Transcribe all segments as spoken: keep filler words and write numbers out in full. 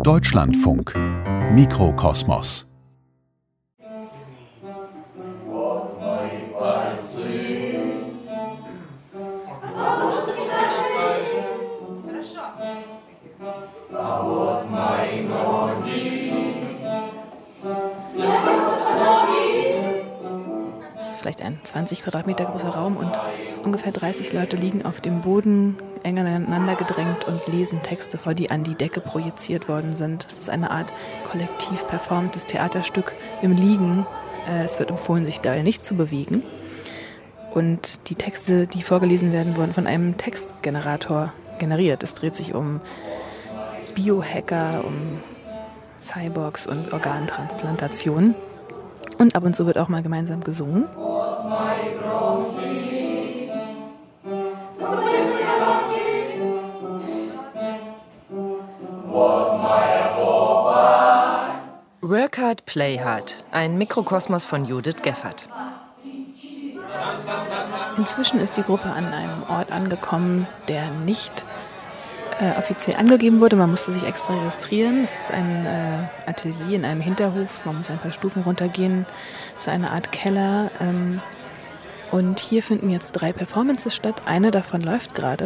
Deutschlandfunk Mikrokosmos. Vielleicht ein zwanzig Quadratmeter großer Raum und ungefähr dreißig Leute liegen auf dem Boden, eng aneinander gedrängt und lesen Texte vor, die an die Decke projiziert worden sind. Es ist eine Art kollektiv performtes Theaterstück im Liegen. Es wird empfohlen, sich dabei nicht zu bewegen. Und die Texte, die vorgelesen werden, wurden von einem Textgenerator generiert. Es dreht sich um Biohacker, um Cyborgs und Organtransplantation. Und ab und zu wird auch mal gemeinsam gesungen. Work Hard, Play Hard. Ein Mikrokosmos von Judith Geffert. Inzwischen ist die Gruppe an einem Ort angekommen, der nicht äh, offiziell angegeben wurde. Man musste sich extra registrieren. Es ist ein äh, Atelier in einem Hinterhof. Man muss ein paar Stufen runtergehen zu einer Art Keller. Ähm, und hier finden jetzt drei Performances statt. Eine davon läuft gerade.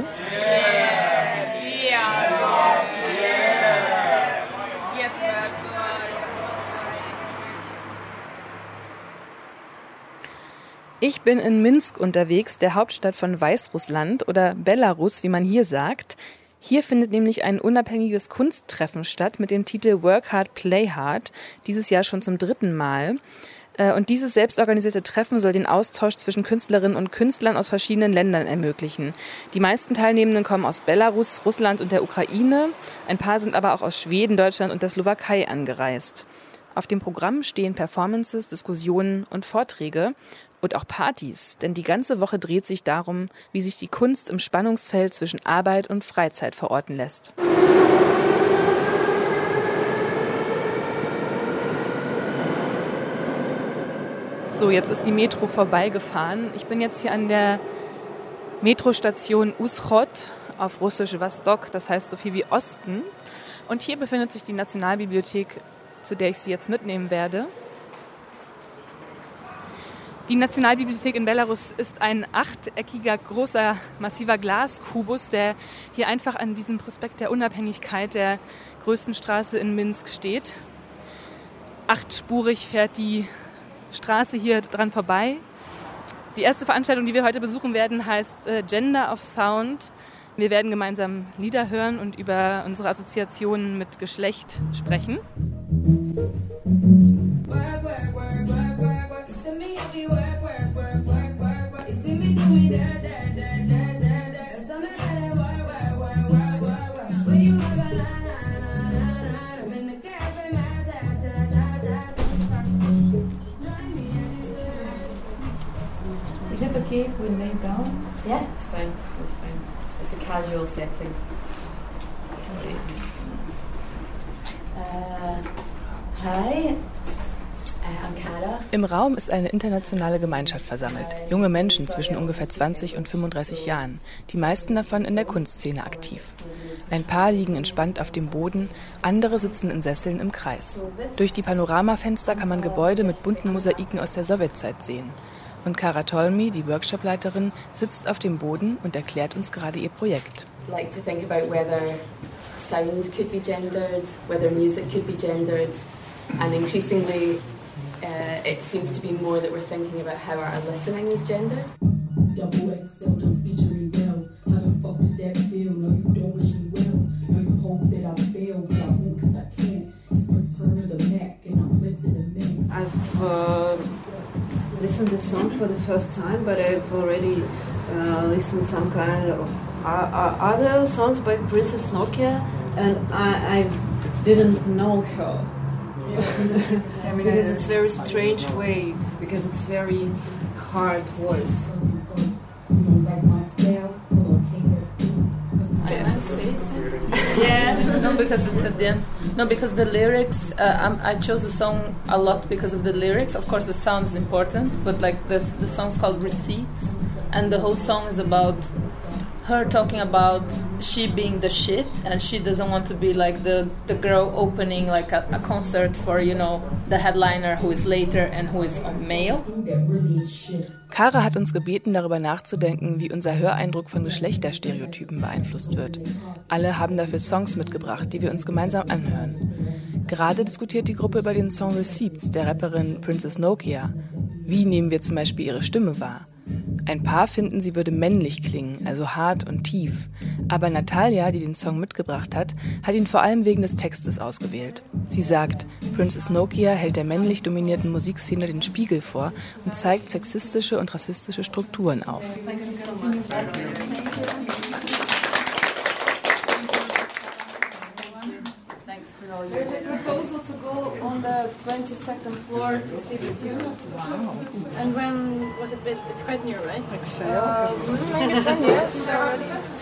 Ich bin in Minsk unterwegs, der Hauptstadt von Weißrussland oder Belarus, wie man hier sagt. Hier findet nämlich ein unabhängiges Kunsttreffen statt mit dem Titel Work Hard, Play Hard, dieses Jahr schon zum dritten Mal. Und dieses selbstorganisierte Treffen soll den Austausch zwischen Künstlerinnen und Künstlern aus verschiedenen Ländern ermöglichen. Die meisten Teilnehmenden kommen aus Belarus, Russland und der Ukraine. Ein paar sind aber auch aus Schweden, Deutschland und der Slowakei angereist. Auf dem Programm stehen Performances, Diskussionen und Vorträge. Und auch Partys, denn die ganze Woche dreht sich darum, wie sich die Kunst im Spannungsfeld zwischen Arbeit und Freizeit verorten lässt. So, jetzt ist die Metro vorbeigefahren. Ich bin jetzt hier an der Metrostation Uschhod, auf Russisch Vostok, das heißt so viel wie Osten. Und hier befindet sich die Nationalbibliothek, zu der ich Sie jetzt mitnehmen werde. Die Nationalbibliothek in Belarus ist ein achteckiger, großer, massiver Glaskubus, der hier einfach an diesem Prospekt der Unabhängigkeit der größten Straße in Minsk steht. Achtspurig fährt die Straße hier dran vorbei. Die erste Veranstaltung, die wir heute besuchen werden, heißt äh, Gender of Sound. Wir werden gemeinsam Lieder hören und über unsere Assoziationen mit Geschlecht sprechen. Is it okay if we lay down? Yeah, it's fine. It's fine. It's a casual setting. Sorry. Uh, hi. Im Raum ist eine internationale Gemeinschaft versammelt. Junge Menschen zwischen ungefähr zwanzig und fünfunddreißig Jahren. Die meisten davon in der Kunstszene aktiv. Ein paar liegen entspannt auf dem Boden, andere sitzen in Sesseln im Kreis. Durch die Panoramafenster kann man Gebäude mit bunten Mosaiken aus der Sowjetzeit sehen. Und Kara Tolmi, die Workshopleiterin, sitzt auf dem Boden und erklärt uns gerade ihr Projekt. Like to think about whether sound could be gendered, whether music could be gendered, and increasingly uh, it seems to be more that we're thinking about how our listening is gendered. Double X L, I'm featuring well. How the fuck does that feel? No, you don't wish me well. No, you hope that I fail, but I won't cause I can't. It's return to the Mac and I'm lit to the mix. I've uh, listened to the song for the first time, but I've already uh, listened some kind of uh, uh, other songs by Princess Nokia, and I, I didn't know her. Yeah. Because it's very strange way, because it's very hard voice. Can I say something? Yeah, no, because it's at the end. No, because the lyrics. Uh, I'm, I chose the song a lot because of the lyrics. Of course, the sound is important, but like this, the song's called Receipts, and the whole song is about her talking about she being the shit and she doesn't want to be like the, the girl opening like a, a concert for, you know, the headliner who is later and who is a male. Kara hat uns gebeten, darüber nachzudenken, wie unser Höreindruck von Geschlechterstereotypen beeinflusst wird. Alle haben dafür Songs mitgebracht, die wir uns gemeinsam anhören. Gerade diskutiert die Gruppe über den Song Receipts der Rapperin Princess Nokia. Wie nehmen wir zum Beispiel ihre Stimme wahr? Ein paar finden, sie würde männlich klingen, also hart und tief. Aber Natalia, die den Song mitgebracht hat, hat ihn vor allem wegen des Textes ausgewählt. Sie sagt, Princess Nokia hält der männlich dominierten Musikszene den Spiegel vor und zeigt sexistische und rassistische Strukturen auf. There's a proposal to go on the twenty-second floor to see the view. Wow. And when was it? Bit, it's quite near, right? Uh, maybe ten years already.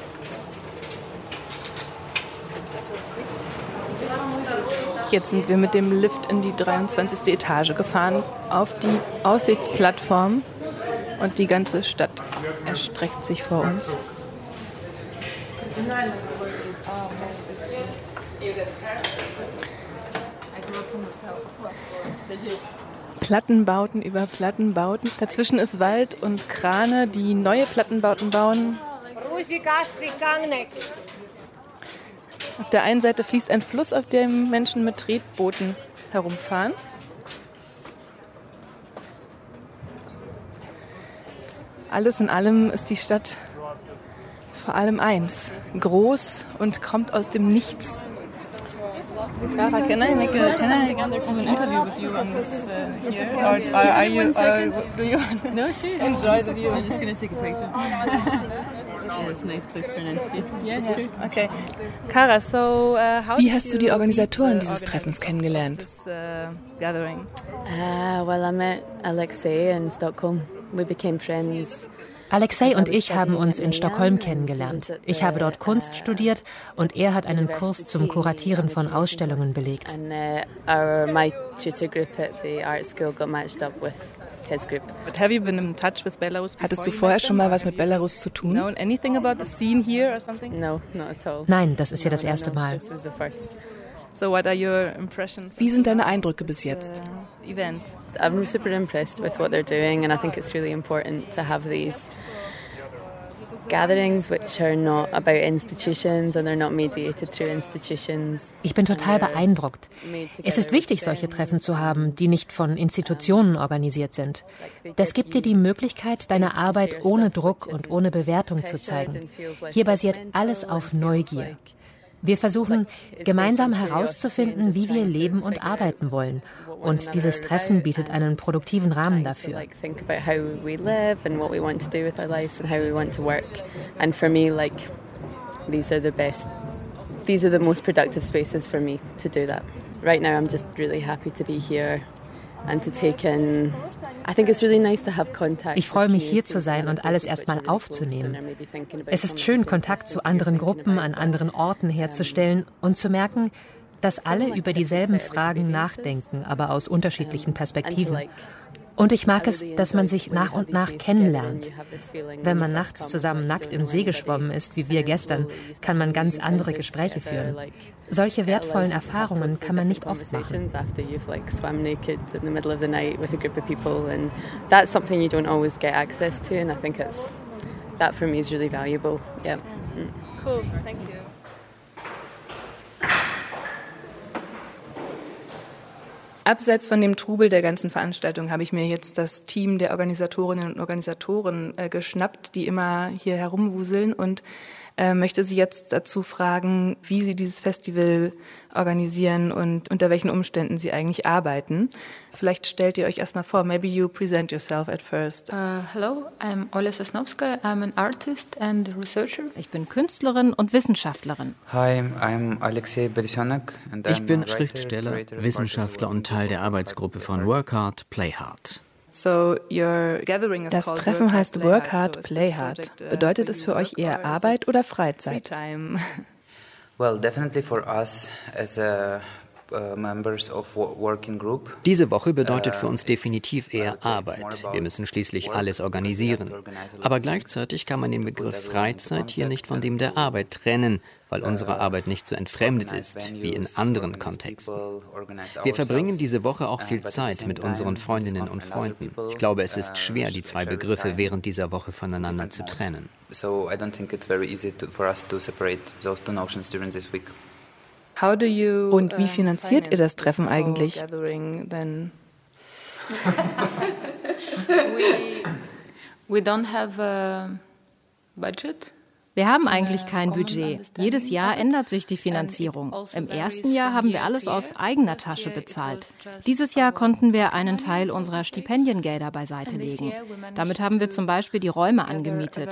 Jetzt sind wir mit dem Lift in die dreiundzwanzigste Etage gefahren, auf die Aussichtsplattform und die ganze Stadt erstreckt sich vor uns. Plattenbauten über Plattenbauten. Dazwischen ist Wald und Krane, die neue Plattenbauten bauen. Auf der einen Seite fließt ein Fluss, auf dem Menschen mit Tretbooten herumfahren. Alles in allem ist die Stadt vor allem eins: groß und kommt aus dem Nichts. Kara, can I make a, can I have an interview with you on this uh, here? Or, or are you, or do you No, sure. enjoy the view? I'm just going to take a picture. Yeah, it's a nice place for an interview. Yeah, sure. Okay. Kara, so uh, how Wie hast du die Organisatoren dieses Treffens kennengelernt? This, uh, gathering? Uh, well, I met Alexei in Stockholm. We became friends. Alexei und ich haben uns in Stockholm kennengelernt. Ich habe dort Kunst studiert und er hat einen Kurs zum Kuratieren von Ausstellungen belegt. Hattest du vorher schon mal was mit Belarus zu tun? Nein, das ist ja das erste Mal. Wie sind deine Eindrücke bis jetzt? I'm super impressed with what they're doing, and I think it's really important to have these gatherings which are not about institutions and they're not mediated through institutions. Ich bin total beeindruckt. Es ist wichtig, solche Treffen zu haben, die nicht von Institutionen organisiert sind. Das gibt dir die Möglichkeit, deine Arbeit ohne Druck und ohne Bewertung zu zeigen. Hier basiert alles auf Neugier. Wir versuchen, gemeinsam herauszufinden, wie wir leben und arbeiten wollen. Und dieses Treffen bietet einen produktiven Rahmen dafür. These are the most productive spaces for me to do that. Right now I'm just really happy to be here and to take in. Ich freue mich, hier zu sein und alles erstmal aufzunehmen. Es ist schön, Kontakt zu anderen Gruppen an anderen Orten herzustellen und zu merken, dass alle über dieselben Fragen nachdenken, aber aus unterschiedlichen Perspektiven. Und ich mag es, dass man sich nach und nach kennenlernt. Wenn man nachts zusammen nackt im See geschwommen ist, wie wir gestern, kann man ganz andere Gespräche führen. Solche wertvollen Erfahrungen kann man nicht oft machen. Cool, thank you. Abseits von dem Trubel der ganzen Veranstaltung habe ich mir jetzt das Team der Organisatorinnen und Organisatoren äh, geschnappt, die immer hier herumwuseln, und äh, möchte sie jetzt dazu fragen, wie sie dieses Festival organisieren und unter welchen Umständen sie eigentlich arbeiten. Vielleicht stellt ihr euch erstmal vor. Maybe you present yourself at first. Uh, hello, I'm Oля Sosnowska. I'm an artist and researcher. Ich bin Künstlerin und Wissenschaftlerin. Hi, I'm Alexei Beresyanak. Ich bin Schriftsteller, Wissenschaftler und Teil der Arbeitsgruppe von Work Hard, Play Hard. Das Treffen heißt Work Hard, Play Hard. Bedeutet es für euch eher Arbeit oder Freizeit? Well, definitely for us as a Diese Woche bedeutet für uns definitiv eher Arbeit. Wir müssen schließlich alles organisieren. Aber gleichzeitig kann man den Begriff Freizeit hier nicht von dem der Arbeit trennen, weil unsere Arbeit nicht so entfremdet ist wie in anderen Kontexten. Wir verbringen diese Woche auch viel Zeit mit unseren Freundinnen und Freunden. Ich glaube, es ist schwer, die zwei Begriffe während dieser Woche voneinander zu trennen. Und wie finanziert ihr das Treffen eigentlich? We don't have a budget. Wir haben eigentlich kein Budget. Jedes Jahr ändert sich die Finanzierung. Im ersten Jahr haben wir alles aus eigener Tasche bezahlt. Dieses Jahr konnten wir einen Teil unserer Stipendiengelder beiseite legen. Damit haben wir zum Beispiel die Räume angemietet.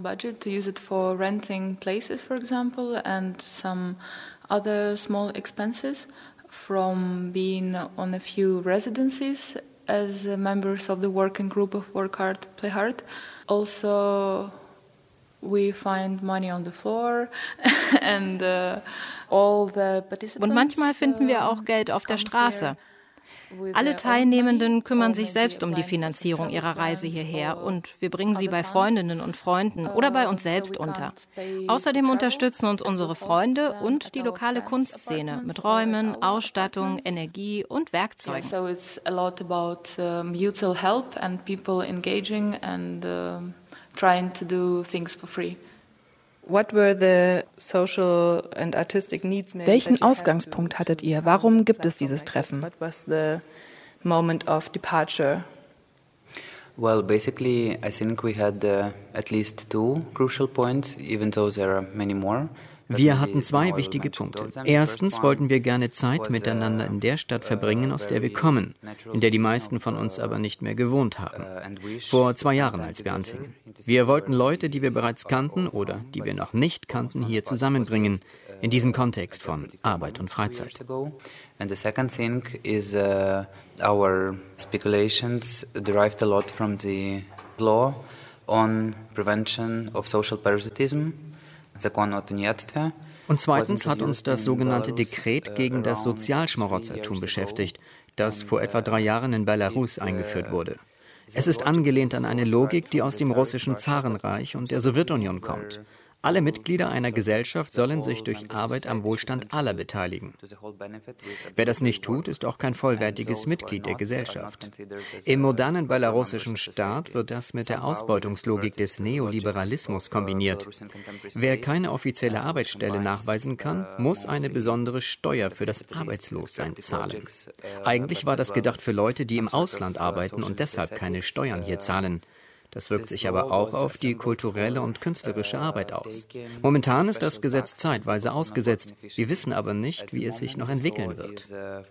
Other small expenses from being on a few residencies as members of the working group of Work Hard, Play Hard. Also, we find money on the floor and uh, all the participants. Und manchmal finden wir auch Geld auf der Straße. Alle Teilnehmenden kümmern sich selbst um die Finanzierung ihrer Reise hierher und wir bringen sie bei Freundinnen und Freunden oder bei uns selbst unter. Außerdem unterstützen uns unsere Freunde und die lokale Kunstszene mit Räumen, Ausstattung, Energie und Werkzeugen. So it's a lot about mutual help and people engaging and trying to do things for free. What were the social and artistic needs? Welchen Ausgangspunkt hattet ihr? Warum gibt es dieses Treffen? What was the moment of departure? Well, basically, I think we had uh, at least two crucial points, even though there are many more. Wir hatten zwei wichtige Punkte. Erstens wollten wir gerne Zeit miteinander in der Stadt verbringen, aus der wir kommen, in der die meisten von uns aber nicht mehr gewohnt haben. Vor zwei Jahren, als wir anfingen. Wir wollten Leute, die wir bereits kannten oder die wir noch nicht kannten, hier zusammenbringen, in diesem Kontext von Arbeit und Freizeit. And the second thing is uh, our speculations derived a lot from the law on prevention of social parasitism. Und zweitens hat uns das sogenannte Dekret gegen das Sozialschmarotzertum beschäftigt, das vor etwa drei Jahren in Belarus eingeführt wurde. Es ist angelehnt an eine Logik, die aus dem russischen Zarenreich und der Sowjetunion kommt. Alle Mitglieder einer Gesellschaft sollen sich durch Arbeit am Wohlstand aller beteiligen. Wer das nicht tut, ist auch kein vollwertiges Mitglied der Gesellschaft. Im modernen belarussischen Staat wird das mit der Ausbeutungslogik des Neoliberalismus kombiniert. Wer keine offizielle Arbeitsstelle nachweisen kann, muss eine besondere Steuer für das Arbeitslossein zahlen. Eigentlich war das gedacht für Leute, die im Ausland arbeiten und deshalb keine Steuern hier zahlen. Das wirkt sich aber auch auf die kulturelle und künstlerische Arbeit aus. Momentan ist das Gesetz zeitweise ausgesetzt. Wir wissen aber nicht, wie es sich noch entwickeln wird.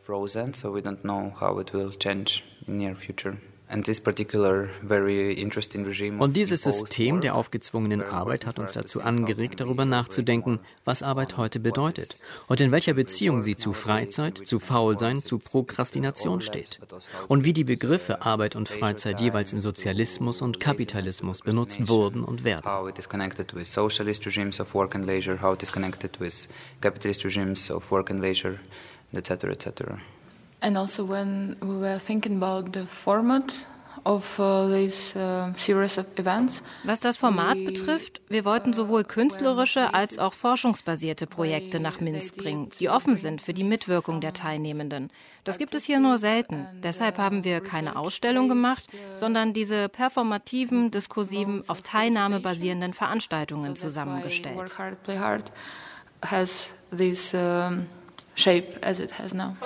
Und dieses System der aufgezwungenen Arbeit hat uns dazu angeregt, darüber nachzudenken, was Arbeit heute bedeutet und in welcher Beziehung sie zu Freizeit, zu Faulsein, zu Prokrastination steht. Und wie die Begriffe Arbeit und Freizeit jeweils im Sozialismus und Kapitalismus benutzt wurden und werden. How it is connected with socialist regimes of work and leisure, how it is connected with capitalist regimes of work and leisure, et cetera, et cetera. And also when we were thinking about the format of uh, this uh, series of events. Was das Format betrifft, wir wollten sowohl künstlerische als auch forschungsbasierte Projekte nach Minsk bringen, die offen sind für die Mitwirkung der Teilnehmenden. Das gibt es hier nur selten. Deshalb haben wir keine Ausstellung gemacht, sondern diese performativen, diskursiven, auf Teilnahme basierenden Veranstaltungen zusammengestellt. Work Hard, Play Hard has this um, shape as it has now.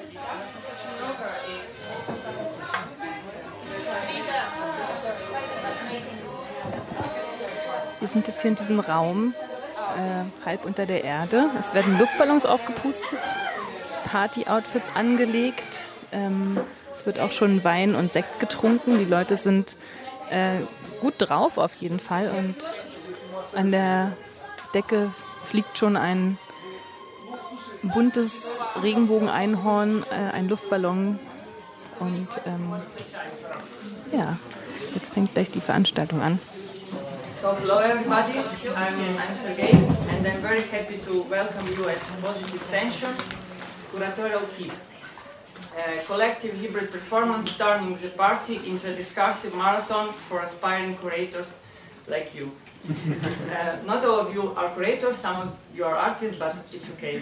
Wir sind jetzt hier in diesem Raum, äh, halb unter der Erde. Es werden Luftballons aufgepustet, Party-Outfits angelegt. Ähm, es wird auch schon Wein und Sekt getrunken. Die Leute sind äh, gut drauf auf jeden Fall. Und an der Decke fliegt schon ein buntes Regenbogeneinhorn, äh, ein Luftballon. Und ähm, ja, jetzt fängt gleich die Veranstaltung an. So hello everybody, I'm, I'm Sergey and I'm very happy to welcome you at Positive Tension, curatorial hit. A collective hybrid performance turning the party into a discursive marathon for aspiring curators like you. uh, not all of you are curators, some of you are artists, but it's okay.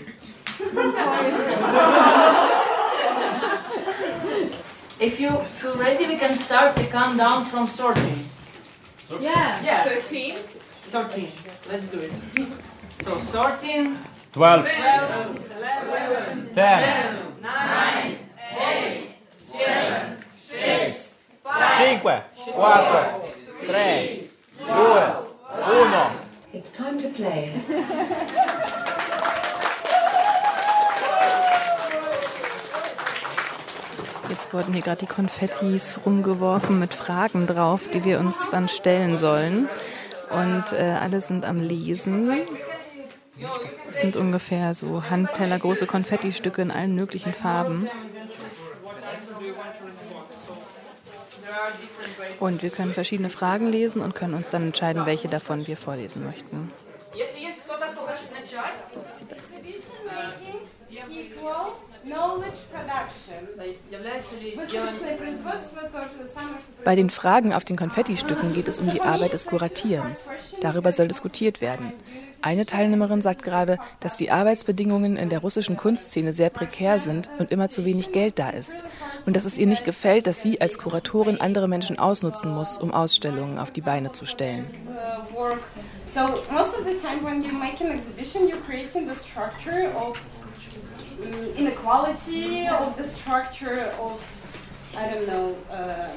If you feel ready, we can start the countdown from sorting. Yeah. Yeah. thirteen. Sorting. Let's do it. So sorting. twelve. twelve. eleven. ten. nine. eight. seven. six. cinque. quattro. tre. due. uno. It's time to play. Jetzt wurden hier gerade die Konfettis rumgeworfen mit Fragen drauf, die wir uns dann stellen sollen. Und äh, alle sind am Lesen. Es sind ungefähr so handtellergroße Konfettistücke in allen möglichen Farben. Und wir können verschiedene Fragen lesen und können uns dann entscheiden, welche davon wir vorlesen möchten. Bei den Fragen auf den Konfettistücken geht es um die Arbeit des Kuratierens. Darüber soll diskutiert werden. Eine Teilnehmerin sagt gerade, dass die Arbeitsbedingungen in der russischen Kunstszene sehr prekär sind und immer zu wenig Geld da ist. Und dass es ihr nicht gefällt, dass sie als Kuratorin andere Menschen ausnutzen muss, um Ausstellungen auf die Beine zu stellen. So most of the time when you make an exhibition, you're creating the structure of um, inequality, of the structure of, I don't know, uh,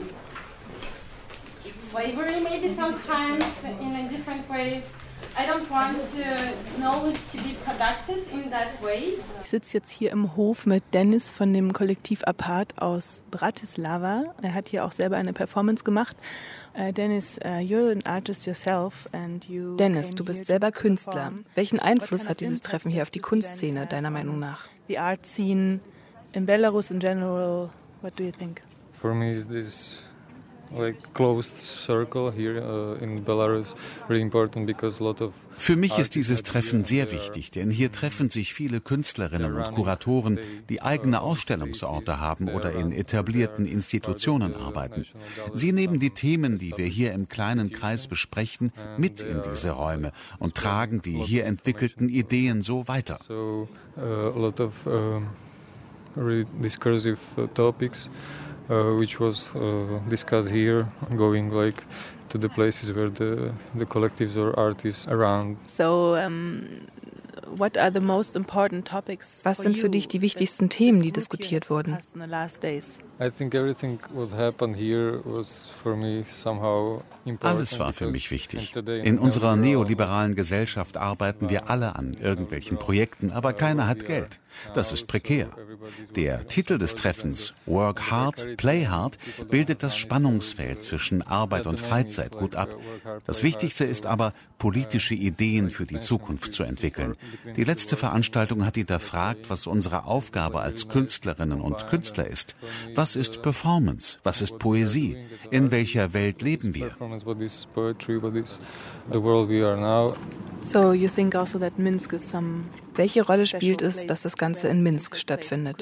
slavery maybe sometimes in a different ways. I don't want uh, knowledge to be conducted in that way. Ich sitze jetzt hier im Hof mit Dennis von dem Kollektiv Apart aus Bratislava. Er hat hier auch selber eine Performance gemacht. Uh, Dennis, uh, you're an artist yourself and you Dennis, du bist selber Künstler. Welchen Einfluss hat dieses Treffen hier auf die Kunstszene, deiner Meinung nach? The art scene in Belarus in general, what do you think? For me is this like closed circle here uh, in Belarus really important because a lot of Für mich ist dieses Treffen sehr wichtig, denn hier treffen sich viele Künstlerinnen und Kuratoren, die eigene Ausstellungsorte haben oder in etablierten Institutionen arbeiten. Sie nehmen die Themen, die wir hier im kleinen Kreis besprechen, mit in diese Räume und tragen die hier entwickelten Ideen so weiter. So uh, a lot of uh, really discursive uh, topics. Uh, which was uh, discussed here, going like to the places where the the collectives or artists around. So, um, what are the most important topics? Was sind für dich die wichtigsten Themen, die diskutiert wurden? I think everything what happened here was for me somehow important. Alles war für mich wichtig. In unserer neoliberalen Gesellschaft arbeiten wir alle an irgendwelchen Projekten, aber keiner hat Geld. Das ist prekär. Der Titel des Treffens, Work Hard, Play Hard, bildet das Spannungsfeld zwischen Arbeit und Freizeit gut ab. Das Wichtigste ist aber, politische Ideen für die Zukunft zu entwickeln. Die letzte Veranstaltung hat hinterfragt, was unsere Aufgabe als Künstlerinnen und Künstler ist. Was ist Performance? Was ist Poesie? In welcher Welt leben wir? So you think also that Minsk is some Welche Rolle spielt es, dass das Ganze in Minsk stattfindet?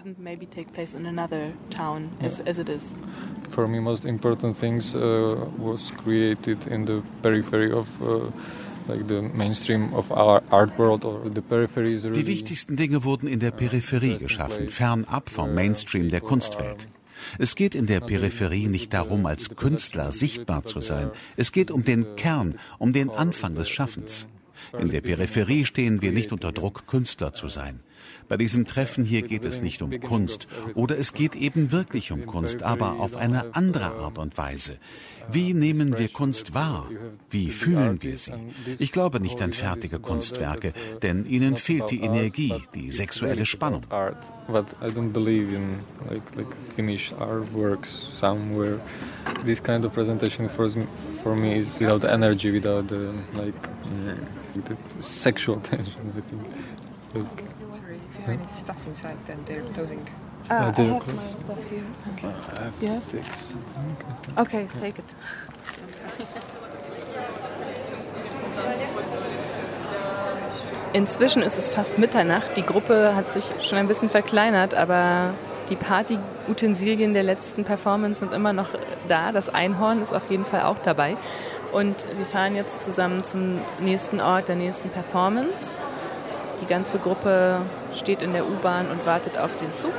For me, most important things uh, was created in the periphery of uh, like the mainstream of our art world or the periphery is really. Die wichtigsten Dinge wurden in der Peripherie geschaffen, fernab vom Mainstream der Kunstwelt. Es geht in der Peripherie nicht darum, als Künstler sichtbar zu sein. Es geht um den Kern, um den Anfang des Schaffens. In der Peripherie stehen wir nicht unter Druck, Künstler zu sein. Bei diesem Treffen hier geht es nicht um Kunst oder es geht eben wirklich um Kunst, aber auf eine andere Art und Weise. Wie nehmen wir Kunst wahr? Wie fühlen wir sie? Ich glaube nicht an fertige Kunstwerke, denn ihnen fehlt die Energie, die sexuelle Spannung. But I don't believe in like like finished artworks somewhere. This kind of presentation for for me is without energy, without the like the sexual tension. I think. Like, Sorry, if you have any stuff inside, then they're closing. Ah, I I do have close. my stuff here. Okay. I have Yeah? to take some. Okay, take it. Inzwischen ist es fast Mitternacht. Die Gruppe hat sich schon ein bisschen verkleinert, aber die Party-Utensilien der letzten Performance sind immer noch da. Das Einhorn ist auf jeden Fall auch dabei. Und wir fahren jetzt zusammen zum nächsten Ort der nächsten Performance. Die ganze Gruppe steht in der U-Bahn und wartet auf den Zug.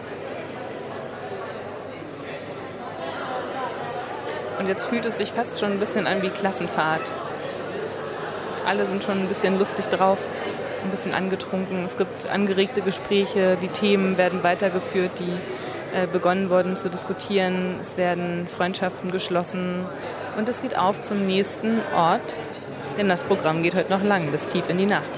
Und jetzt fühlt es sich fast schon ein bisschen an wie Klassenfahrt. Alle sind schon ein bisschen lustig drauf, ein bisschen angetrunken. Es gibt angeregte Gespräche, die Themen werden weitergeführt, die äh, begonnen wurden zu diskutieren. Es werden Freundschaften geschlossen und es geht auf zum nächsten Ort, denn das Programm geht heute noch lang, bis tief in die Nacht.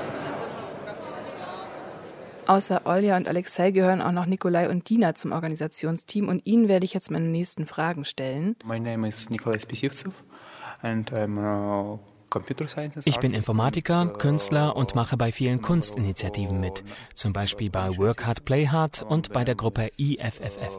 Außer Olja und Alexei gehören auch noch Nikolai und Dina zum Organisationsteam und ihnen werde ich jetzt meine nächsten Fragen stellen. My name is Nikolai Spisivtsev and I'm a Ich bin Informatiker, Künstler und mache bei vielen Kunstinitiativen mit, zum Beispiel bei Work Hard, Play Hard und bei der Gruppe I F F F.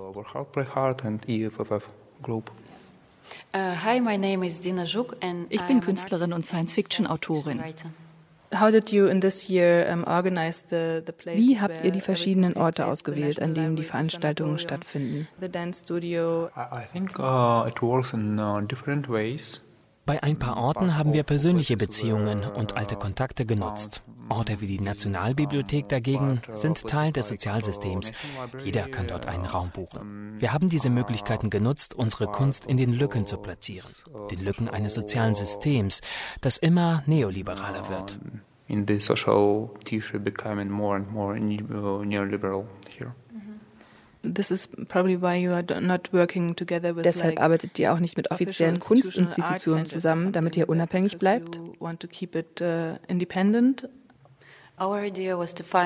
Ich bin Künstlerin und Science-Fiction-Autorin. How did you in this year um, organize the, the places? Wie habt ihr die verschiedenen Orte ausgewählt, an denen die Veranstaltungen stattfinden? The dance studio. I think uh, it works in uh, different ways. Bei ein paar Orten haben wir persönliche Beziehungen und alte Kontakte genutzt. Orte wie die Nationalbibliothek dagegen sind Teil des Sozialsystems. Jeder kann dort einen Raum buchen. Wir haben diese Möglichkeiten genutzt, unsere Kunst in den Lücken zu platzieren. Den Lücken eines sozialen Systems, das immer neoliberaler wird. In the social tissue becoming more and more neoliberal here. This is probably why you are not working together with Deshalb like arbeitet ihr auch nicht mit offiziellen Kunstinstitutionen zusammen, damit ihr unabhängig bleibt? Want to keep it uh, independent? Wir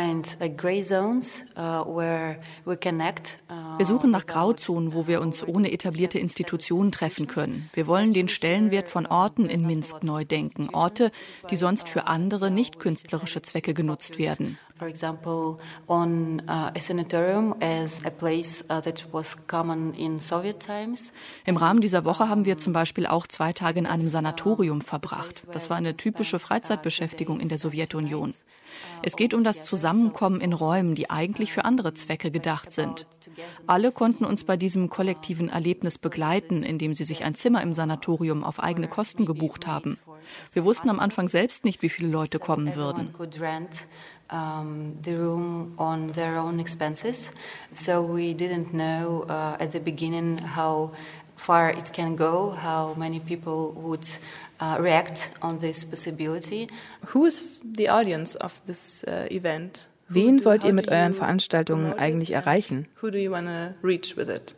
suchen nach Grauzonen, wo wir uns ohne etablierte Institutionen treffen können. Wir wollen den Stellenwert von Orten in Minsk neu denken. Orte, die sonst für andere nicht künstlerische Zwecke genutzt werden. For example, on uh, a sanatorium as a place uh, that was common in Soviet times. Im Rahmen dieser Woche haben wir zum Beispiel auch zwei Tage in einem Sanatorium verbracht. Das war eine typische Freizeitbeschäftigung in der Sowjetunion. Es geht um das Zusammenkommen in Räumen, die eigentlich für andere Zwecke gedacht sind. Alle konnten uns bei diesem kollektiven Erlebnis begleiten, indem sie sich ein Zimmer im Sanatorium auf eigene Kosten gebucht haben. Wir wussten am Anfang selbst nicht, wie viele Leute kommen würden. Um, the room on their own expenses. So we didn't know uh, at the beginning how far it can go, how many people would uh, react on this possibility. Who is the audience of this uh, event? Wen wollt ihr mit euren Veranstaltungen eigentlich erreichen? Who do you want to reach with it?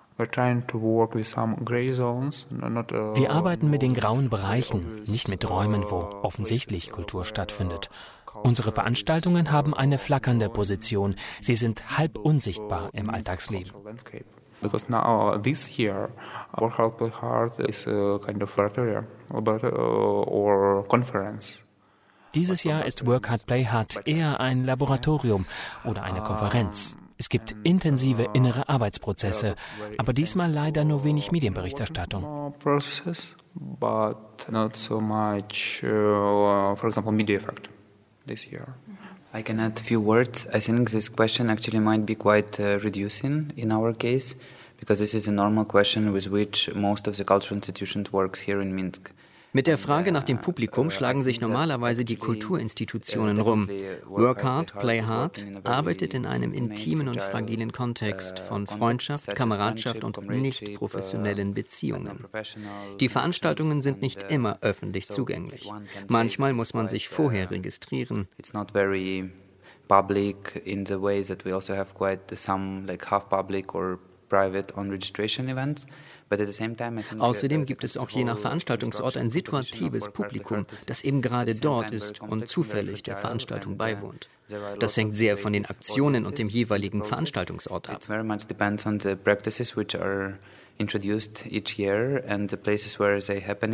Wir arbeiten mit den grauen Bereichen, nicht mit Räumen, wo offensichtlich Kultur stattfindet. Unsere Veranstaltungen haben eine flackernde Position. Sie sind halb unsichtbar im Alltagsleben. Because now this year, Work Hard, Play Hard is a kind of laboratory or conference. Dieses Jahr ist Work Hard, Play Hard eher ein Laboratorium oder eine Konferenz. Es gibt intensive innere Arbeitsprozesse, aber diesmal leider nur wenig Medienberichterstattung. Processes, but not so much, uh, for example, media effect this year. I can add a few words. I think this question actually might be quite uh, reducing in our case, because this is a normal question with which most of the cultural institutions works here in Minsk. Mit der Frage nach dem Publikum schlagen sich normalerweise die Kulturinstitutionen rum. Work Hard, Play Hard arbeitet in einem intimen und fragilen Kontext von Freundschaft, Kameradschaft und nicht professionellen Beziehungen. Die Veranstaltungen sind nicht immer öffentlich zugänglich. Manchmal muss man sich vorher registrieren. It's not very public in the way that we also have quite some like half public or private on registration events. Außerdem gibt es auch je nach Veranstaltungsort ein situatives Publikum, das eben gerade dort ist und zufällig der Veranstaltung beiwohnt. Das hängt sehr von den Aktionen und dem jeweiligen Veranstaltungsort ab. It very much depends on the practices which are introduced each year and the places where they happen in.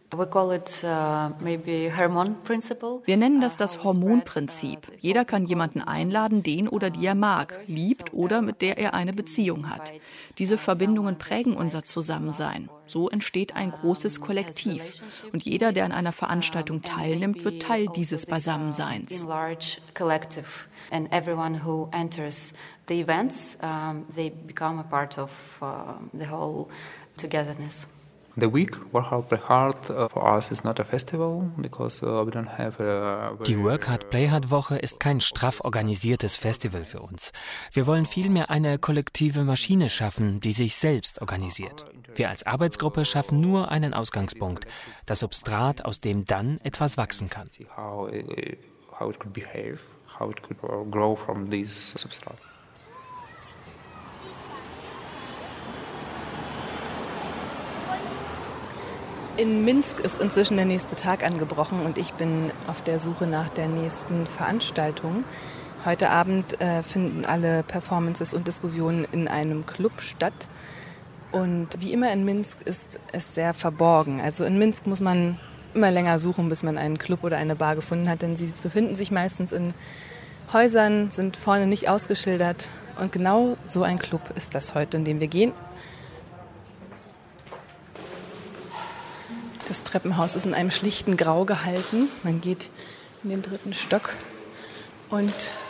Wir nennen das das Hormonprinzip. Jeder kann jemanden einladen, den oder die er mag, liebt oder mit der er eine Beziehung hat. Diese Verbindungen prägen unser Zusammensein. So entsteht ein großes Kollektiv. Und jeder, der an einer Veranstaltung teilnimmt, wird Teil dieses Beisammenseins. And everyone who enters the events, um, they become a part of uh, the whole togetherness. The week Work Hard Play Hard uh, for us is not a festival because uh, we don't have a Die Work Hard Play Hard Woche ist kein straff organisiertes Festival für uns. Wir wollen vielmehr eine kollektive Maschine schaffen, die sich selbst organisiert. Wir als Arbeitsgruppe schaffen nur einen Ausgangspunkt, das Substrat, aus dem dann etwas wachsen kann. How it, how it could behave, how it could grow from this substrate. In Minsk ist inzwischen der nächste Tag angebrochen und ich bin auf der Suche nach der nächsten Veranstaltung. Heute Abend äh, finden alle Performances und Diskussionen in einem Club statt. Und wie immer in Minsk ist es sehr verborgen. Also in Minsk muss man immer länger suchen, bis man einen Club oder eine Bar gefunden hat, denn sie befinden sich meistens in Häusern, sind vorne nicht ausgeschildert. Und genau so ein Club ist das heute, in dem wir gehen. Das Treppenhaus ist in einem schlichten Grau gehalten. Man geht in den dritten Stock und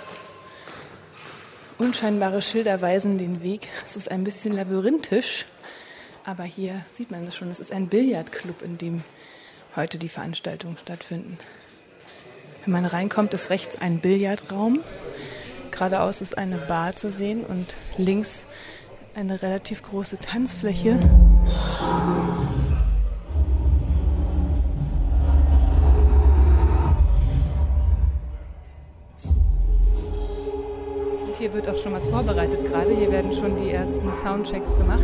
unscheinbare Schilder weisen den Weg. Es ist ein bisschen labyrinthisch, aber hier sieht man es schon. Es ist ein Billardclub, in dem heute die Veranstaltungen stattfinden. Wenn man reinkommt, ist rechts ein Billardraum. Geradeaus ist eine Bar zu sehen und links eine relativ große Tanzfläche. Hier wird auch schon was vorbereitet gerade. Hier werden schon die ersten Soundchecks gemacht.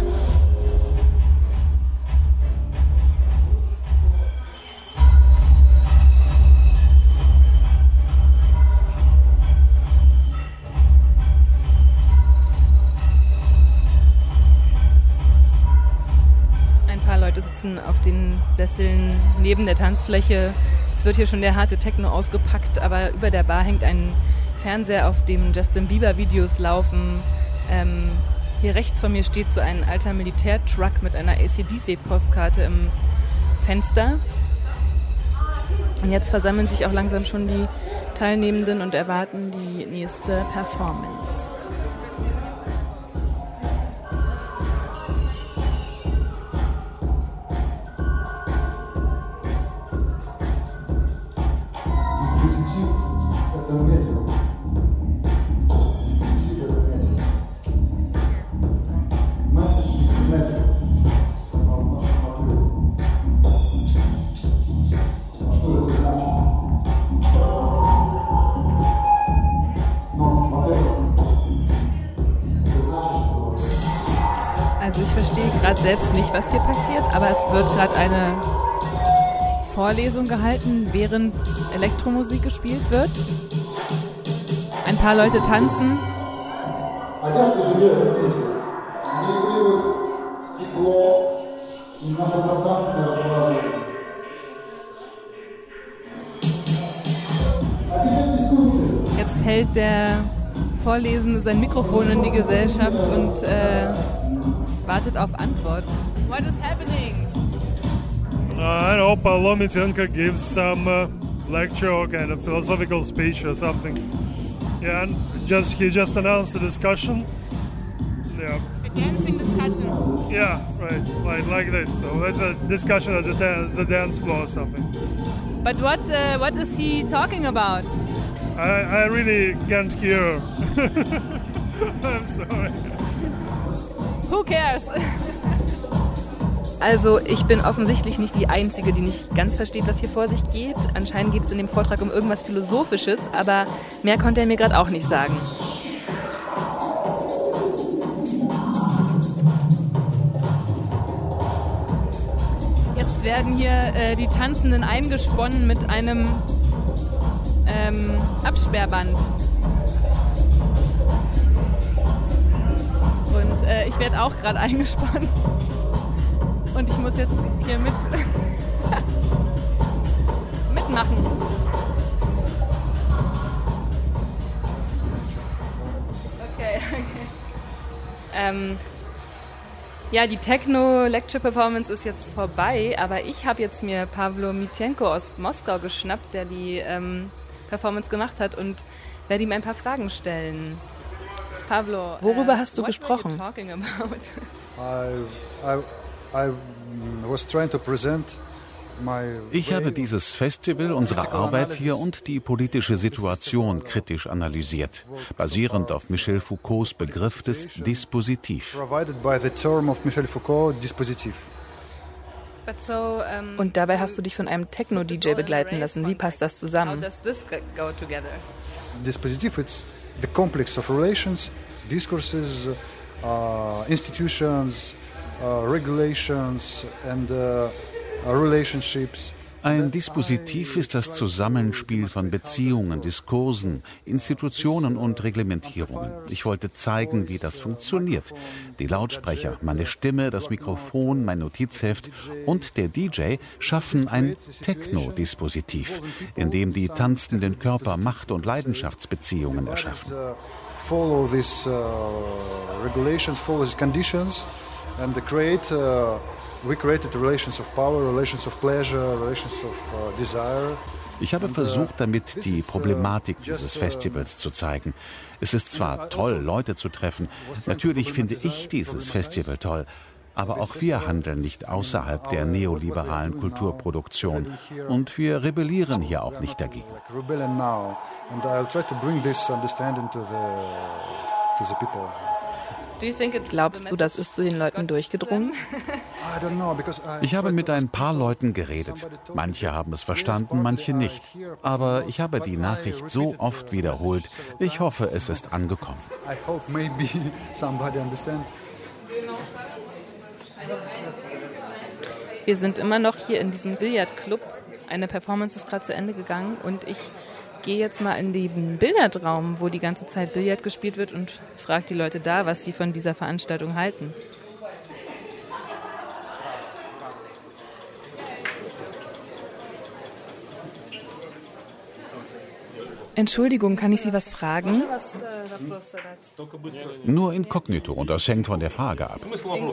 Ein paar Leute sitzen auf den Sesseln neben der Tanzfläche. Es wird hier schon der harte Techno ausgepackt, aber über der Bar hängt ein Fernseher, auf dem Justin Bieber Videos laufen. Ähm, hier rechts von mir steht so ein alter Militärtruck mit einer A C D C-Postkarte im Fenster. Und jetzt versammeln sich auch langsam schon die Teilnehmenden und erwarten die nächste Performance. Selbst nicht, was hier passiert, aber es wird gerade eine Vorlesung gehalten, während Elektromusik gespielt wird. Ein paar Leute tanzen. Jetzt hält der Vorlesende sein Mikrofon in die Gesellschaft und äh, wartet auf Antwort. What is happening? Uh, I hope Lomitsyenko gives some uh, lecture or kind of philosophical speech or something. Yeah, and just he just announced the discussion. Yeah. A dancing discussion. Yeah, right, like like this. So that's a discussion at the, da- the dance floor or something. But what uh, what is he talking about? I I really can't hear. I'm sorry. Who cares? Also ich bin offensichtlich nicht die Einzige, die nicht ganz versteht, was hier vor sich geht. Anscheinend geht es in dem Vortrag um irgendwas Philosophisches, aber mehr konnte er mir gerade auch nicht sagen. Jetzt werden hier äh, die Tanzenden eingesponnen mit einem ähm, Absperrband. Und äh, ich werde auch gerade eingespannt. Und ich muss jetzt hier mit mitmachen. Okay, okay. Ähm, ja, die Techno-Lecture-Performance ist jetzt vorbei, aber ich habe jetzt mir Pawlo Mitienko aus Moskau geschnappt, der die ähm, Performance gemacht hat, und werde ihm ein paar Fragen stellen. Pawlo, worüber uh, hast du gesprochen? I, I, I was trying to present Ich habe dieses Festival, unsere Arbeit hier und die politische Situation kritisch analysiert, basierend auf Michel Foucaults Begriff des Dispositiv. Und dabei hast du dich von einem Techno-D J begleiten lassen. Wie passt das zusammen? Dispositiv ist the complex of relations, discourses, uh, institutions, uh, regulations and uh, relationships. Ein Dispositiv ist das Zusammenspiel von Beziehungen, Diskursen, Institutionen und Reglementierungen. Ich wollte zeigen, wie das funktioniert. Die Lautsprecher, meine Stimme, das Mikrofon, mein Notizheft und der D J schaffen ein Techno-Dispositiv, in dem die tanzenden Körper Macht- und Leidenschaftsbeziehungen erschaffen. Follow these uh, regulations, follow these conditions and create uh, We created relations of power, relations of pleasure, relations of uh, desire. Ich habe versucht, damit die Problematik dieses Festivals zu zeigen. Es ist zwar toll, Leute zu treffen. Natürlich finde ich dieses Festival toll. Aber auch wir handeln nicht außerhalb der neoliberalen Kulturproduktion. Und wir rebellieren hier auch nicht dagegen. Glaubst du, das ist zu den Leuten durchgedrungen? Ich habe mit ein paar Leuten geredet. Manche haben es verstanden, manche nicht. Aber ich habe die Nachricht so oft wiederholt. Ich hoffe, es ist angekommen. Wir sind immer noch hier in diesem Billardclub. Eine Performance ist gerade zu Ende gegangen und ich gehe jetzt mal in den Billardraum, wo die ganze Zeit Billard gespielt wird, und frage die Leute da, was sie von dieser Veranstaltung halten. Entschuldigung, kann ich Sie was fragen? Nur inkognito, und das hängt von der Frage ab.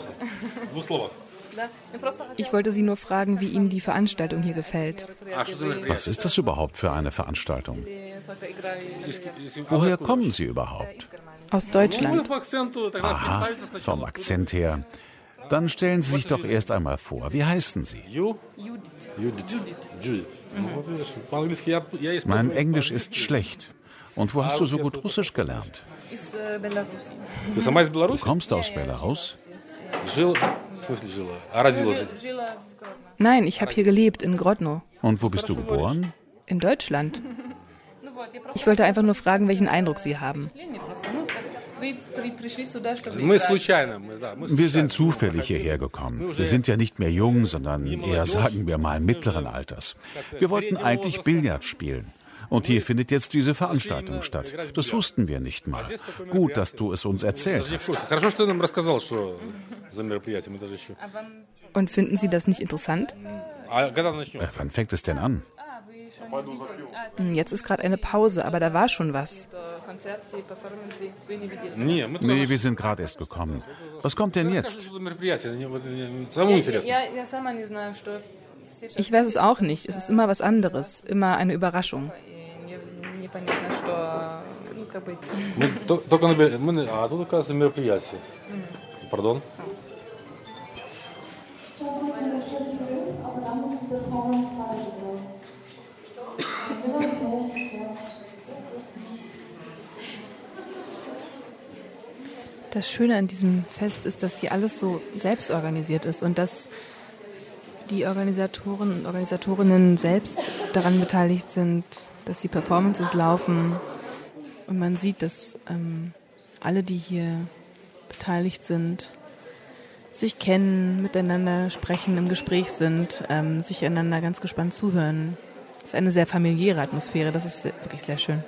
Ich wollte Sie nur fragen, wie Ihnen die Veranstaltung hier gefällt. Was ist das überhaupt für eine Veranstaltung? Woher kommen Sie überhaupt? Aus Deutschland. Aha, vom Akzent her. Dann stellen Sie sich doch erst einmal vor. Wie heißen Sie? Mein Englisch ist schlecht. Und wo hast du so gut Russisch gelernt? Du kommst aus Belarus? Nein, ich habe hier gelebt, in Grodno. Und wo bist du geboren? In Deutschland. Ich wollte einfach nur fragen, welchen Eindruck Sie haben. Wir sind zufällig hierher gekommen. Wir sind ja nicht mehr jung, sondern eher, sagen wir mal, mittleren Alters. Wir wollten eigentlich Billard spielen. Und hier findet jetzt diese Veranstaltung statt. Das wussten wir nicht mal. Gut, dass du es uns erzählt hast. Und finden Sie das nicht interessant? Äh, wann fängt es denn an? Jetzt ist gerade eine Pause, aber da war schon was. Nee, wir sind gerade erst gekommen. Was kommt denn jetzt? Ich weiß es auch nicht. Es ist immer was anderes. Immer eine Überraschung. Pardon? Das Schöne an diesem Fest ist, dass hier alles so selbst organisiert ist und dass die Organisatoren und Organisatorinnen selbst daran beteiligt sind, dass die Performances laufen. Und man sieht, dass ähm, alle, die hier beteiligt sind, sich kennen, miteinander sprechen, im Gespräch sind, ähm, sich einander ganz gespannt zuhören. Es ist eine sehr familiäre Atmosphäre, das ist wirklich sehr schön.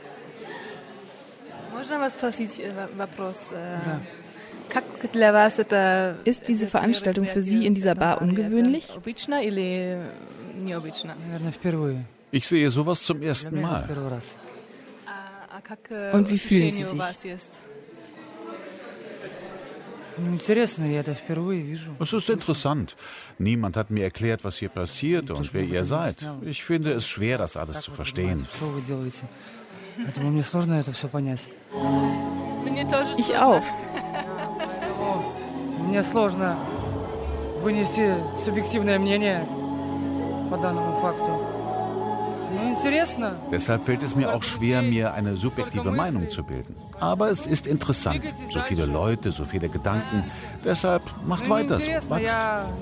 Ist diese Veranstaltung für Sie in dieser Bar ungewöhnlich? Ich sehe sowas zum ersten Mal. Und wie fühlen Sie sich? Es ist interessant. Niemand hat mir erklärt, was hier passiert und wer ihr seid. Ich finde es schwer, das alles zu verstehen. Ich auch. Deshalb fällt es mir auch schwer, mir eine subjektive Meinung zu bilden. Aber es ist interessant. So viele Leute, so viele Gedanken. Deshalb macht weiter so, wächst.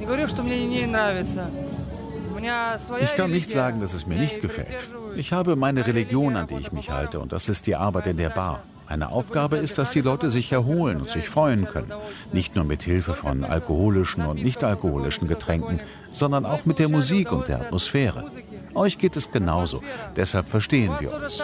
Ich kann nicht sagen, dass es mir nicht gefällt. Ich habe meine Religion, an die ich mich halte, und das ist die Arbeit in der Bar. Eine Aufgabe ist, dass die Leute sich erholen und sich freuen können. Nicht nur mit Hilfe von alkoholischen und nicht-alkoholischen Getränken, sondern auch mit der Musik und der Atmosphäre. Euch geht es genauso, deshalb verstehen wir uns.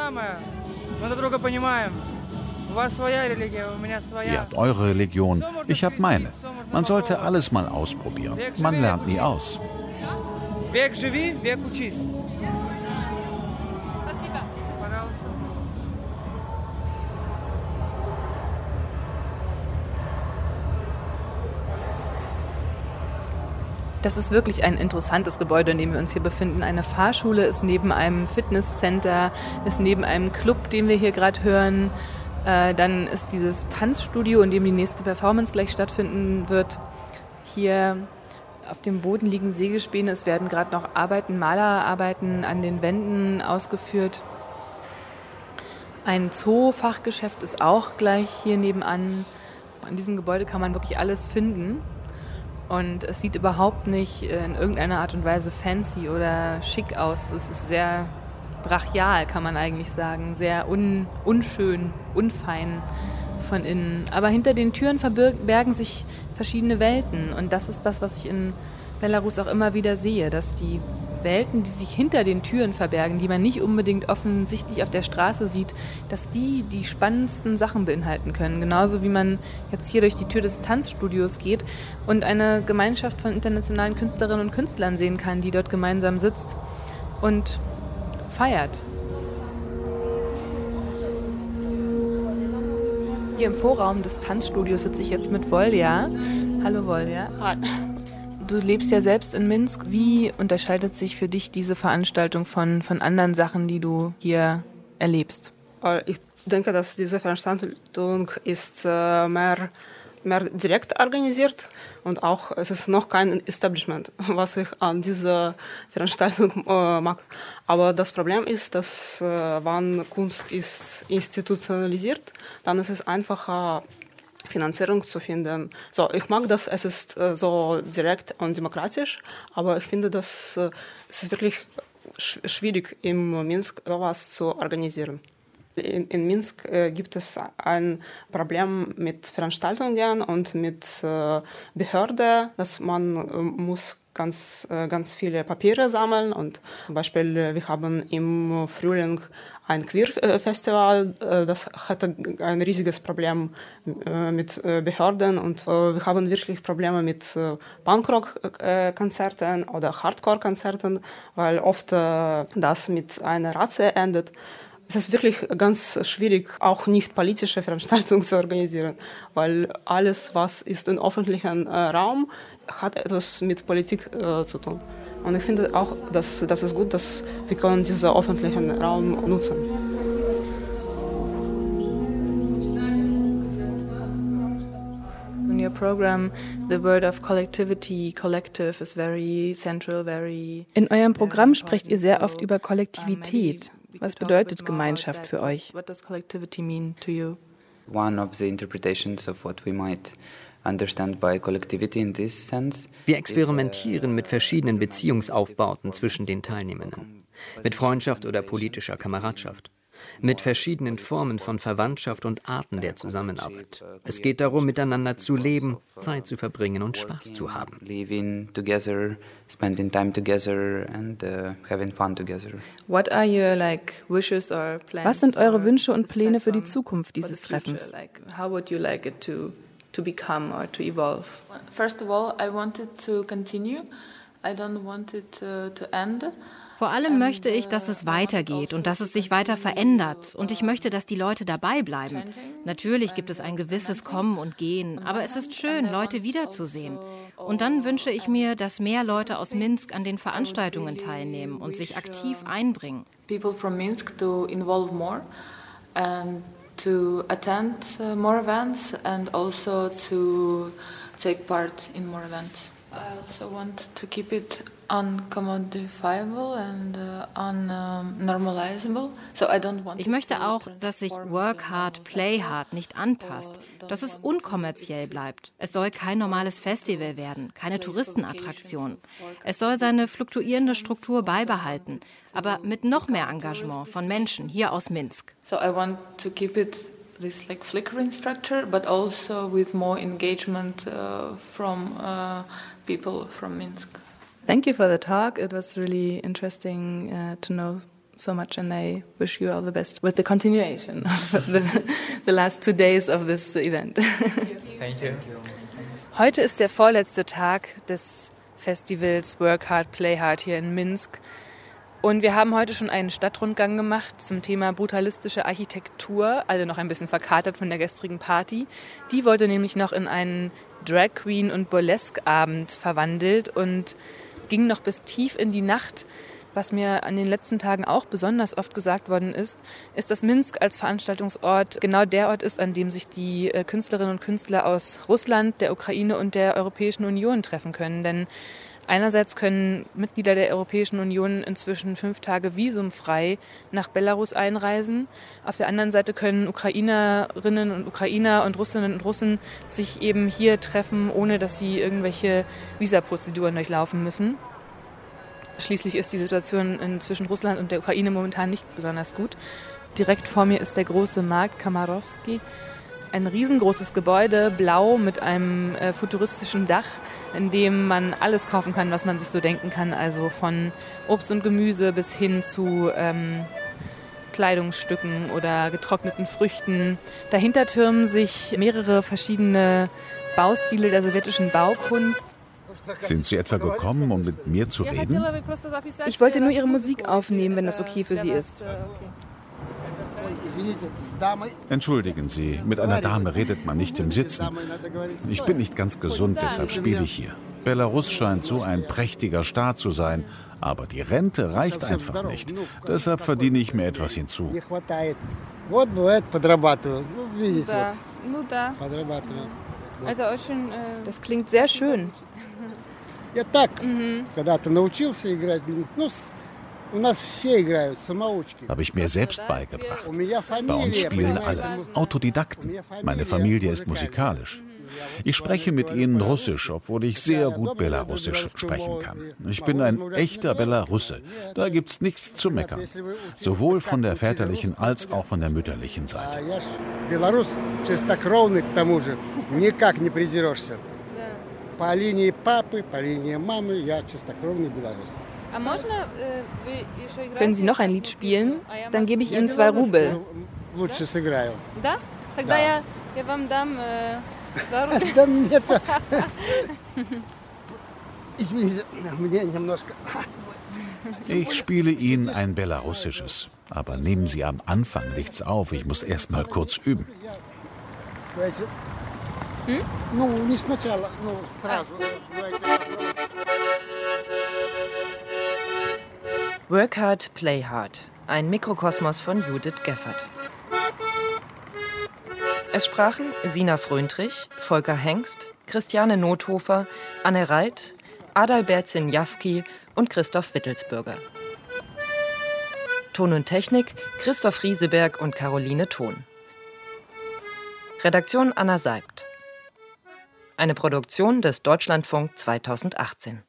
Ihr habt eure Religion, ich habe meine. Man sollte alles mal ausprobieren. Man lernt nie aus. Das ist wirklich ein interessantes Gebäude, in dem wir uns hier befinden. Eine Fahrschule ist neben einem Fitnesscenter, ist neben einem Club, den wir hier gerade hören. Äh, dann ist dieses Tanzstudio, in dem die nächste Performance gleich stattfinden wird. Hier auf dem Boden liegen Sägespäne. Es werden gerade noch Arbeiten, Malerarbeiten an den Wänden ausgeführt. Ein Zoo-Fachgeschäft ist auch gleich hier nebenan. In diesem Gebäude kann man wirklich alles finden. Und es sieht überhaupt nicht in irgendeiner Art und Weise fancy oder schick aus. Es ist sehr brachial, kann man eigentlich sagen. Sehr un, unschön, unfein von innen. Aber hinter den Türen verbergen sich verschiedene Welten. Und das ist das, was ich in Belarus auch immer wieder sehe, dass die Welten, die sich hinter den Türen verbergen, die man nicht unbedingt offensichtlich auf der Straße sieht, dass die die spannendsten Sachen beinhalten können. Genauso wie man jetzt hier durch die Tür des Tanzstudios geht und eine Gemeinschaft von internationalen Künstlerinnen und Künstlern sehen kann, die dort gemeinsam sitzt und feiert. Hier im Vorraum des Tanzstudios sitze ich jetzt mit Volja. Hallo Volja. Hi. Du lebst ja selbst in Minsk. Wie unterscheidet sich für dich diese Veranstaltung von, von anderen Sachen, die du hier erlebst? Ich denke, dass diese Veranstaltung ist äh, mehr, mehr direkt organisiert und auch es ist noch kein Establishment, was ich an dieser Veranstaltung äh, mag. Aber das Problem ist, dass äh, wenn Kunst ist institutionalisiert, dann ist es einfacher, Finanzierung zu finden. So, ich mag das, es ist äh, so direkt und demokratisch, aber ich finde, dass äh, es ist wirklich sch- schwierig in Minsk sowas zu organisieren. In, in Minsk äh, gibt es ein Problem mit Veranstaltungen und mit äh, Behörde, dass man äh, muss ganz, äh, ganz viele Papiere sammeln und zum Beispiel äh, wir haben im Frühling ein Queer-Festival, das hatte ein riesiges Problem mit Behörden und wir haben wirklich Probleme mit Punkrock-Konzerten oder Hardcore-Konzerten, weil oft das mit einer Razzia endet. Es ist wirklich ganz schwierig, auch nicht politische Veranstaltungen zu organisieren, weil alles, was ist im öffentlichen Raum, hat etwas mit Politik zu tun. Und ich finde auch, dass das ist gut, dass wir können diesen öffentlichen Raum nutzen. In your program, the word of collectivity, collective is very central, very. In eurem Programm sprecht ihr sehr oft über Kollektivität. Was bedeutet Gemeinschaft für euch? What does collectivity mean to you? One of the interpretations of what we might understand by collectivity in this sense. Wir experimentieren mit verschiedenen Beziehungsaufbauten zwischen den Teilnehmenden, mit Freundschaft oder politischer Kameradschaft, mit verschiedenen Formen von Verwandtschaft und Arten der Zusammenarbeit. Es geht darum, miteinander zu leben, Zeit zu verbringen und Spaß zu haben. Living together, spending time together and uh, having fun together. What are your like wishes or plans? Was sind eure Wünsche und Pläne für die Zukunft dieses Treffens? Like, how would you like it to to become or to evolve? First of all, I want it to continue. I don't want it uh, to end. Vor allem möchte ich, dass es weitergeht und dass es sich weiter verändert. Und ich möchte, dass die Leute dabei bleiben. Natürlich gibt es ein gewisses Kommen und Gehen, aber es ist schön, Leute wiederzusehen. Und dann wünsche ich mir, dass mehr Leute aus Minsk an den Veranstaltungen teilnehmen und sich aktiv einbringen. People from Minsk to involve more and to attend uh, more events and also to take part in more events. I also want to keep it uncommodifiable and uh, unnormalizable. So I don't want ich möchte auch, dass sich Work Hard, Play Hard nicht anpasst, dass es unkommerziell bleibt. Es soll kein normales Festival werden, keine Touristenattraktion. Es soll seine fluktuierende Struktur beibehalten, aber mit noch mehr Engagement von Menschen hier aus Minsk. So I want to keep it this like flickering structure, but also with more engagement uh, from uh, people from Minsk. Thank you for the talk. It was really interesting uh, to know so much, and I wish you all the best with the continuation of the, the last two days of this event. Thank you. Heute ist der vorletzte Tag des Festivals Work Hard, Play Hard hier in Minsk. Und wir haben heute schon einen Stadtrundgang gemacht zum Thema brutalistische Architektur, alle noch ein bisschen verkatert von der gestrigen Party. Die wurde nämlich noch in einen Drag Queen- und Burlesque-Abend verwandelt und ging noch bis tief in die Nacht. Was mir an den letzten Tagen auch besonders oft gesagt worden ist, ist, dass Minsk als Veranstaltungsort genau der Ort ist, an dem sich die Künstlerinnen und Künstler aus Russland, der Ukraine und der Europäischen Union treffen können. Denn einerseits können Mitglieder der Europäischen Union inzwischen fünf Tage visumfrei nach Belarus einreisen. Auf der anderen Seite können Ukrainerinnen und Ukrainer und Russinnen und Russen sich eben hier treffen, ohne dass sie irgendwelche Visaprozeduren durchlaufen müssen. Schließlich ist die Situation zwischen Russland und der Ukraine momentan nicht besonders gut. Direkt vor mir ist der große Markt Kamarowski. Ein riesengroßes Gebäude, blau mit einem äh, futuristischen Dach, in dem man alles kaufen kann, was man sich so denken kann. Also von Obst und Gemüse bis hin zu ähm, Kleidungsstücken oder getrockneten Früchten. Dahinter türmen sich mehrere verschiedene Baustile der sowjetischen Baukunst. Sind Sie etwa gekommen, um mit mir zu reden? Ich wollte nur Ihre Musik aufnehmen, wenn das okay für Sie ist. Entschuldigen Sie, mit einer Dame redet man nicht im Sitzen. Ich bin nicht ganz gesund, deshalb spiele ich hier. Belarus scheint so ein prächtiger Staat zu sein, aber die Rente reicht einfach nicht. Deshalb verdiene ich mir etwas hinzu. Das klingt sehr schön. Mhm. Habe ich mir selbst beigebracht. Bei uns spielen alle Autodidakten. Meine Familie ist musikalisch. Ich spreche mit ihnen Russisch, obwohl ich sehr gut Belarussisch sprechen kann. Ich bin ein echter Belarusse. Da gibt's nichts zu meckern. Sowohl von der väterlichen als auch von der mütterlichen Seite. Белорус чистокровный, к тому же, никак не придерешься. По линии папы, по линии мамы я чистокровный белорус. Können Sie noch ein Lied spielen? Dann gebe ich Ihnen zwei Rubel. Лучше сыграю. Да? Тогда я, я вам дам два рубля. Да нет. Извините, мне немножко... Ich spiele Ihnen ein belarussisches. Aber nehmen Sie am Anfang nichts auf. Ich muss erst mal kurz üben. Hm? Ну, не сначала, ну, сразу. Work Hard, Play Hard. Ein Mikrokosmos von Judith Geffert. Es sprachen Sina Fröntrich, Volker Hengst, Christiane Nothofer, Anne Reit, Adalbert Zinjawski und Christoph Wittelsbürger. Ton und Technik Christoph Rieseberg und Caroline Thon. Redaktion Anna Seibt. Eine Produktion des Deutschlandfunk zweitausendachtzehn.